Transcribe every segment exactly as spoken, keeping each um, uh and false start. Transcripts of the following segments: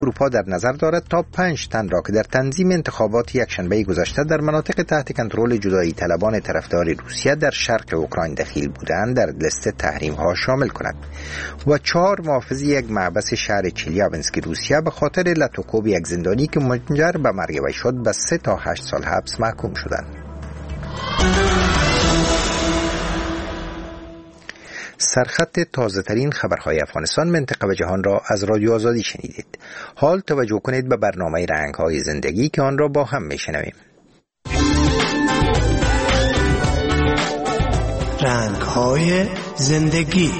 اروپا در نظر دارد تا پنج تن را که در تنظیم انتخابات یکشنبه گذشته در مناطق تحت کنترل جدایی طلبان طرفدار روسیه در شرق اوکراین دخیل بودند در لیست تحریم ها شامل کند و چهار محافظ یک محبس شهر چلیابینسک روسیه به خاطر لطوکوب یک زندانی که منجر به مرگ وی شد به سه تا هشت سال حبس محکوم شدند. سرخط تازه ترین خبرهای افغانستان، منطقه و جهان را از رادیو آزادی شنیدید. حال توجه کنید به برنامه رنگ‌های زندگی که آن را با هم میشنویم. رنگ‌های زندگی.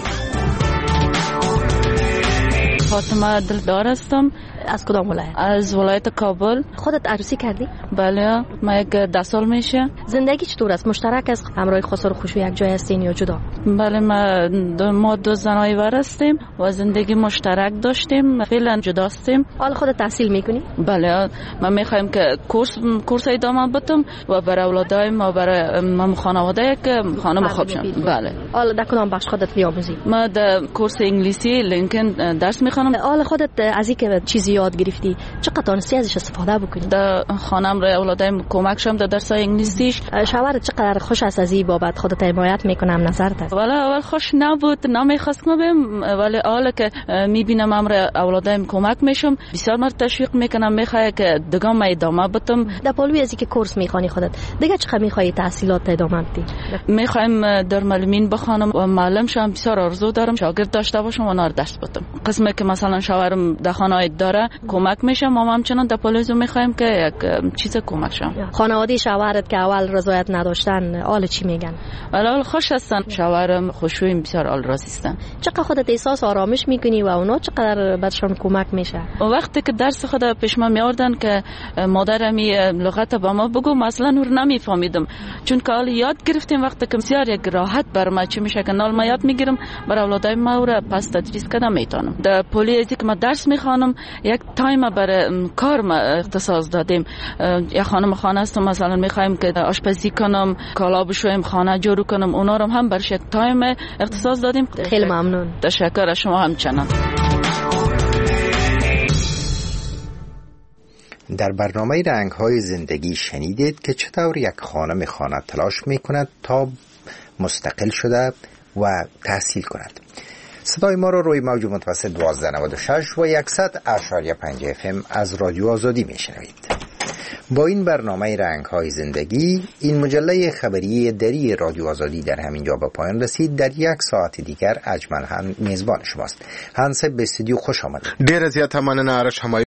فاطمه دلدار هستم. از کدام ولایت؟ از ولایت کابل. خودت عروسی کردی؟ بله، ما یک ده سال میشه. زندگی چطور است؟ مشترک است؟ همراه خسر و خوشو یک جای هستین یا جدا؟ بله، ما دو, ما دو زنای ور هستیم و زندگی مشترک داشتیم. فعلا جدا هستیم. حالا خودت تحصیل میکنی؟ بله، ما میخوایم که کورس کورس ادامه بدم و برای اولادایم و برای ما خانواده که خانم خوب شم. بله. حالا در کدام بخش خودت میآموزی؟ ما در کورس انگلیسی لینکن درس میخوانم. حالا خودت از اینکه چیزی یاد گرفتی چقدر تونستی ازش استفاده بکنی؟ در خانم را اولادایم کمک شم در درس انگلیسیش. شوهرت چقدر خوش است از این بابت؟ خودت حمایت میکنم نظرت است؟ ولی اول خوش نبود، نمیخواستم بیم، ولی حالا که میبینم امر اولادایم کمک میشم بسیار مرد تشویق میکنم، میخوام که دیگه ما ادامه بدم. در پالوی از اینکه کورس میخوانی خودت دیگه چقدر میخوای تحصیلات ادامه بدی؟ میخوایم در معلمین بخوانم و معلم شم. بسیار آرزو دارم شاگرد داشته باشم و نار درس بدم. قسمی که مثلا شوهرم در خانه داره کمک میشم، ما همچنان در پالیزو میخوایم که یک چیز کمک شم. خانواده شوهرت که اول رضایت نداشتن حالا چی میگن؟ حالا خوش هستن، شوهرم خوشویم، بسیار حال راضی هستن. چقدر خودت احساس آرامش میکنی و اونا چقدر برشون کمک میشه؟ وقتی که درس خود پیش ما میاردن که مادرم لغت با ما بگو، مثلا نور نمیفهمیدم، چون که حال یاد گرفتیم. وقتی که بسیار یک راحت بر ما چی میشه که نال ما یاد میگیرم، برای اولادای ما رو پس تدریس کردم میتونم. در پلیزی که ما درس میخوانم یک تایم برای کار ما اختصاص دادیم. یا خانم خانه است مثلا میخوایم که آشپزی کنم، کالا بشویم، خانه جارو کنم، اونا رو هم برش یک تایم اختصاص دادیم. خیلی ممنون. تشکر از شما همچنان. در برنامه رنگ‌های زندگی شنیدید که چطور یک خانم خانه تلاش میکند تا مستقل شده و تحصیل کند. صدای ما رو روی موج متوسط دوازده نود و شش و صد اشاریه پنج اف ام از رادیو آزادی میشنوید. با این برنامه رنگ‌های زندگی این مجله خبری دری رادیو آزادی در همین جا به پایان رسید. در یک ساعت دیگر اجمل هم میزبان شماست. هنس به استودیو خوش آمدید. ډیر زیات مننه آرش همایون.